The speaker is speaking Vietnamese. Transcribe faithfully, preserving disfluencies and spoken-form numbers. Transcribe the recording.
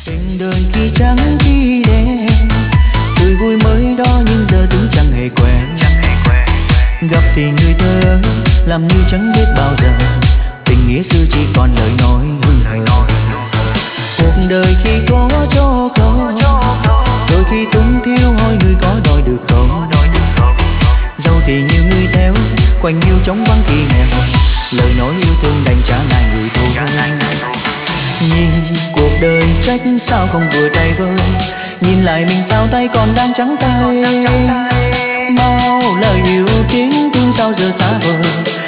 Tình đời khi trắng khi đen, tươi vui mới đó nhưng giờ tính chẳng hề quen. Gặp thì người thơ làm như chẳng biết bao giờ, tình nghĩa xưa chỉ còn lời nói hương hờ. Cuộc đời khi có cho không, đôi khi tung thiếu hỏi người có đòi được không. Dẫu thì nhiều người theo quanh yêu trống vắng khi nghèo, lời nói yêu thương đành trả lại người thù. Nhìn cuộc đời trách sao không vừa tay vơi, nhìn lại mình sao tay còn đang trắng tay. Bao lời yêu kính thương sao giờ xa vời,